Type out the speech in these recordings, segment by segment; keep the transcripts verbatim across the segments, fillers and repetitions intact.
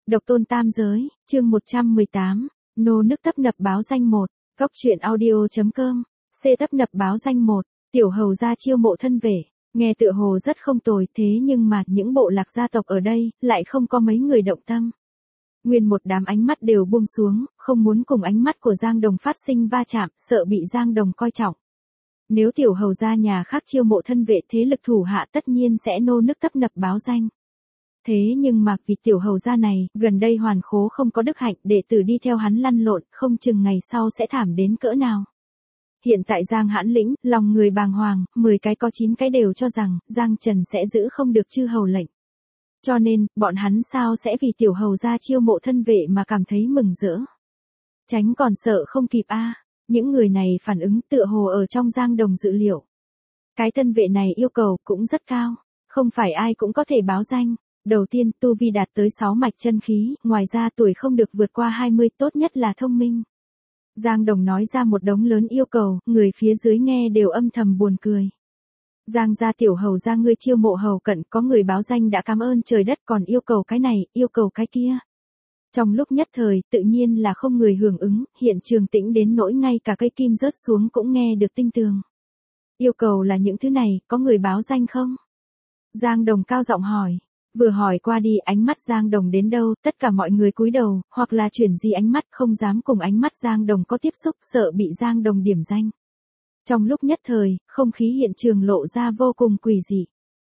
Độc tôn tam giới, chương một trăm mười tám, nô nức tấp nập báo danh một, góc truyện audio.com, C tấp nập báo danh một, tiểu hầu gia chiêu mộ thân vệ, nghe tựa hồ rất không tồi thế nhưng mà những bộ lạc gia tộc ở đây, lại không có mấy người động tâm. Nguyên một đám ánh mắt đều buông xuống, không muốn cùng ánh mắt của Giang Đồng phát sinh va chạm, sợ bị Giang Đồng coi trọng. Nếu tiểu hầu gia nhà khác chiêu mộ thân vệ thế lực thủ hạ tất nhiên sẽ nô nức tấp nập báo danh. Thế nhưng mà vì tiểu hầu gia này, gần đây hoàn khố không có đức hạnh, đệ tử đi theo hắn lăn lộn, không chừng ngày sau sẽ thảm đến cỡ nào. Hiện tại Giang Hãn Lĩnh, lòng người bàng hoàng, mười cái có chín cái đều cho rằng, Giang Trần sẽ giữ không được chư hầu lệnh. Cho nên, bọn hắn sao sẽ vì tiểu hầu gia chiêu mộ thân vệ mà cảm thấy mừng rỡ. Tránh còn sợ không kịp a. Những người này phản ứng tựa hồ ở trong Giang Đồng dự liệu. Cái thân vệ này yêu cầu cũng rất cao, không phải ai cũng có thể báo danh. Đầu tiên, tu vi đạt tới sáu mạch chân khí, ngoài ra tuổi không được vượt qua hai mươi, tốt nhất là thông minh. Giang Đồng nói ra một đống lớn yêu cầu, người phía dưới nghe đều âm thầm buồn cười. Giang gia tiểu hầu gia ngươi chiêu mộ hầu cận, có người báo danh đã cảm ơn trời đất còn yêu cầu cái này, yêu cầu cái kia. Trong lúc nhất thời, tự nhiên là không người hưởng ứng, hiện trường tĩnh đến nỗi ngay cả cây kim rớt xuống cũng nghe được tinh tường. Yêu cầu là những thứ này, có người báo danh không? Giang Đồng cao giọng hỏi. Vừa hỏi qua đi ánh mắt Giang Đồng đến đâu, tất cả mọi người cúi đầu, hoặc là chuyển di ánh mắt không dám cùng ánh mắt Giang Đồng có tiếp xúc, sợ bị Giang Đồng điểm danh. Trong lúc nhất thời, không khí hiện trường lộ ra vô cùng quỷ dị.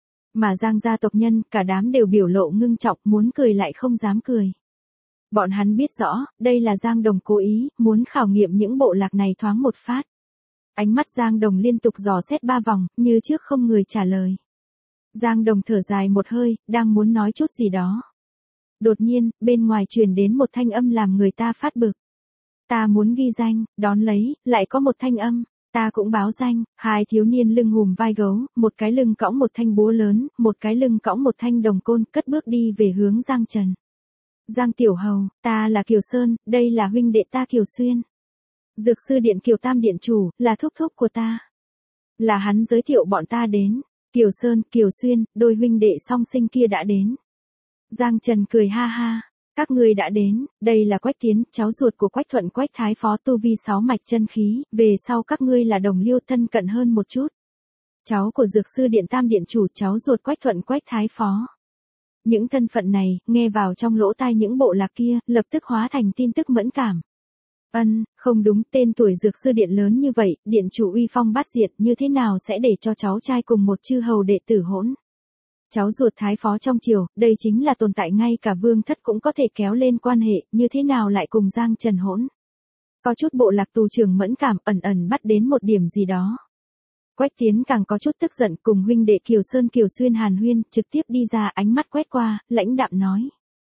Mà Giang gia tộc nhân, cả đám đều biểu lộ ngưng trọng, muốn cười lại không dám cười. Bọn hắn biết rõ, đây là Giang Đồng cố ý, muốn khảo nghiệm những bộ lạc này thoáng một phát. Ánh mắt Giang Đồng liên tục dò xét ba vòng, như trước không người trả lời. Giang Đồng thở dài một hơi, đang muốn nói chút gì đó. Đột nhiên, bên ngoài truyền đến một thanh âm làm người ta phát bực. Ta muốn ghi danh, đón lấy, lại có một thanh âm, ta cũng báo danh, hai thiếu niên lưng hùm vai gấu, một cái lưng cõng một thanh búa lớn, một cái lưng cõng một thanh đồng côn, cất bước đi về hướng Giang Trần. Giang tiểu hầu, ta là Kiều Sơn, đây là huynh đệ ta Kiều Xuyên. Dược sư điện Kiều Tam điện chủ, là thúc thúc của ta. Là hắn giới thiệu bọn ta đến. Kiều Sơn, Kiều Xuyên, đôi huynh đệ song sinh kia đã đến. Giang Trần cười ha ha, các ngươi đã đến, đây là Quách Tiến, cháu ruột của Quách Thuận Quách Thái Phó tu vi sáu mạch chân khí, về sau các ngươi là đồng liêu thân cận hơn một chút. Cháu của Dược sư điện Tam điện chủ, cháu ruột Quách Thuận Quách Thái Phó. Những thân phận này, nghe vào trong lỗ tai những bộ lạc kia, lập tức hóa thành tin tức mẫn cảm. Ân, không đúng, tên tuổi Dược sư điện lớn như vậy, điện chủ uy phong bát diệt, như thế nào sẽ để cho cháu trai cùng một chư hầu đệ tử hỗn. Cháu ruột Thái Phó trong triều, đây chính là tồn tại ngay cả vương thất cũng có thể kéo lên quan hệ, như thế nào lại cùng Giang Trần hỗn. Có chút bộ lạc tù trưởng mẫn cảm ẩn ẩn bắt đến một điểm gì đó. Quách Tiến càng có chút tức giận, cùng huynh đệ Kiều Sơn Kiều Xuyên hàn huyên, trực tiếp đi ra, ánh mắt quét qua, lãnh đạm nói.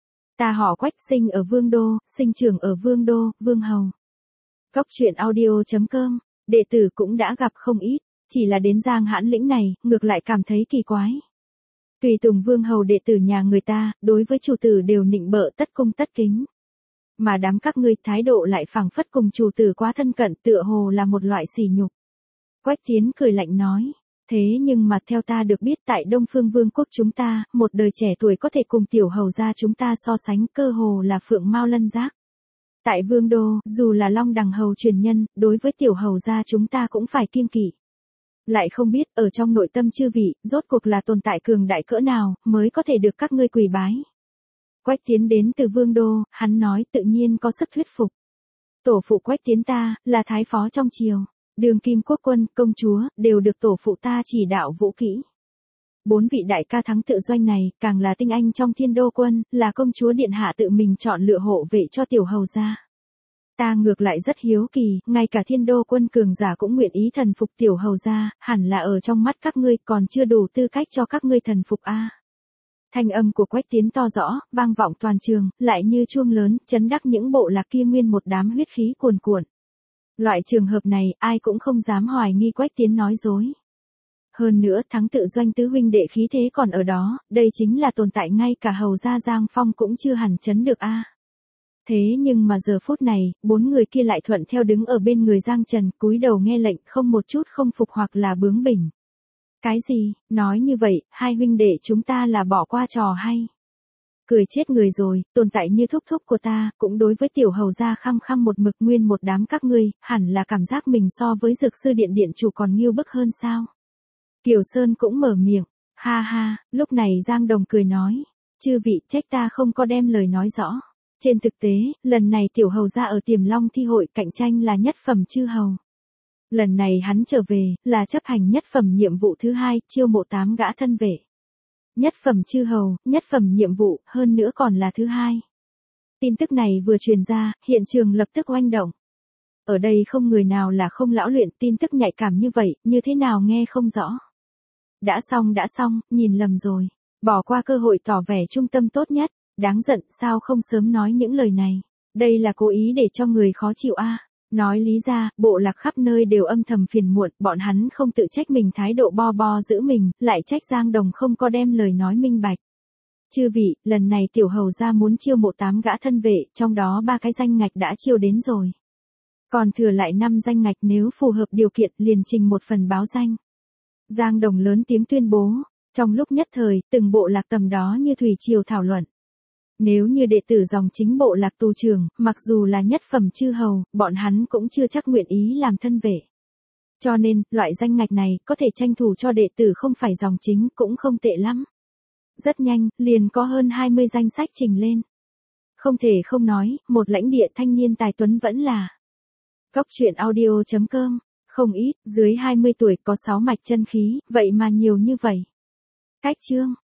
Ta họ Quách, sinh ở Vương Đô, sinh trưởng ở Vương Đô, Vương Hầu. Góc truyện audio.com, đệ tử cũng đã gặp không ít, chỉ là đến Giang Hãn Lĩnh này, ngược lại cảm thấy kỳ quái. Tùy tùng Vương Hầu đệ tử nhà người ta, đối với chủ tử đều nịnh bợ tất cung tất kính. Mà đám các ngươi thái độ lại phảng phất cùng chủ tử quá thân cận, tựa hồ là một loại sỉ nhục. Quách Tiến cười lạnh nói. Thế nhưng mà theo ta được biết tại Đông Phương Vương quốc chúng ta, một đời trẻ tuổi có thể cùng tiểu hầu gia chúng ta so sánh cơ hồ là phượng mao lân giác. Tại Vương Đô, dù là Long Đằng hầu truyền nhân, đối với tiểu hầu gia chúng ta cũng phải kiêng kỵ. Lại không biết, ở trong nội tâm chư vị, rốt cuộc là tồn tại cường đại cỡ nào, mới có thể được các ngươi quỳ bái. Quách Tiến đến từ Vương Đô, hắn nói tự nhiên có sức thuyết phục. Tổ phụ Quách Tiến ta, là thái phó trong triều. Đường kim quốc quân, công chúa, đều được tổ phụ ta chỉ đạo vũ kỹ. Bốn vị đại ca thắng tự doanh này, càng là tinh anh trong Thiên Đô quân, là công chúa điện hạ tự mình chọn lựa hộ vệ cho tiểu hầu gia. Ta ngược lại rất hiếu kỳ, ngay cả Thiên Đô quân cường giả cũng nguyện ý thần phục tiểu hầu gia, hẳn là ở trong mắt các ngươi còn chưa đủ tư cách cho các ngươi thần phục a. Thanh âm của Quách Tiến to rõ, vang vọng toàn trường, lại như chuông lớn, chấn đắc những bộ lạc kia nguyên một đám huyết khí cuồn cuộn. Loại trường hợp này, ai cũng không dám hoài nghi Quách Tiến nói dối. Hơn nữa, thắng tự doanh tứ huynh đệ khí thế còn ở đó, đây chính là tồn tại ngay cả hầu gia Giang Phong cũng chưa hẳn chấn được a. Thế nhưng mà giờ phút này, bốn người kia lại thuận theo đứng ở bên người Giang Trần, cúi đầu nghe lệnh, không một chút không phục hoặc là bướng bỉnh. Cái gì, nói như vậy, hai huynh đệ chúng ta là bỏ qua trò hay. Cười chết người rồi, tồn tại như thúc thúc của ta, cũng đối với tiểu hầu gia khăng khăng một mực nguyên một đám các ngươi, hẳn là cảm giác mình so với dược sư điện điện chủ còn nghiêu bức hơn sao. Kiều Sơn cũng mở miệng, ha ha, lúc này Giang Đồng cười nói, chư vị trách ta không có đem lời nói rõ. Trên thực tế, lần này tiểu hầu gia ở Tiềm Long thi hội cạnh tranh là nhất phẩm chư hầu. Lần này hắn trở về, là chấp hành nhất phẩm nhiệm vụ thứ hai, chiêu mộ tám gã thân vệ. Nhất phẩm chư hầu, nhất phẩm nhiệm vụ, hơn nữa còn là thứ hai. Tin tức này vừa truyền ra, hiện trường lập tức oanh động. Ở đây không người nào là không lão luyện, tin tức nhạy cảm như vậy, như thế nào nghe không rõ. Đã xong đã xong, nhìn lầm rồi. Bỏ qua cơ hội tỏ vẻ trung tâm tốt nhất. Đáng giận, sao không sớm nói những lời này. Đây là cố ý để cho người khó chịu a. Nói lý ra, bộ lạc khắp nơi đều âm thầm phiền muộn, bọn hắn không tự trách mình thái độ bo bo giữ mình, lại trách Giang Đồng không có đem lời nói minh bạch. Chư vị, lần này tiểu hầu gia muốn chiêu mộ tám gã thân vệ, trong đó ba cái danh ngạch đã chiêu đến rồi. Còn thừa lại năm danh ngạch, nếu phù hợp điều kiện liền trình một phần báo danh. Giang Đồng lớn tiếng tuyên bố, trong lúc nhất thời, từng bộ lạc tầm đó như thủy triều thảo luận. Nếu như đệ tử dòng chính bộ lạc tù trưởng, mặc dù là nhất phẩm chư hầu, bọn hắn cũng chưa chắc nguyện ý làm thân vệ. Cho nên, loại danh ngạch này, có thể tranh thủ cho đệ tử không phải dòng chính, cũng không tệ lắm. Rất nhanh, liền có hơn hai mươi danh sách trình lên. Không thể không nói, một lãnh địa thanh niên tài tuấn vẫn là. Cóc truyện audio chấm com, không ít, dưới hai mươi tuổi có sáu mạch chân khí, vậy mà nhiều như vậy. Cách chương.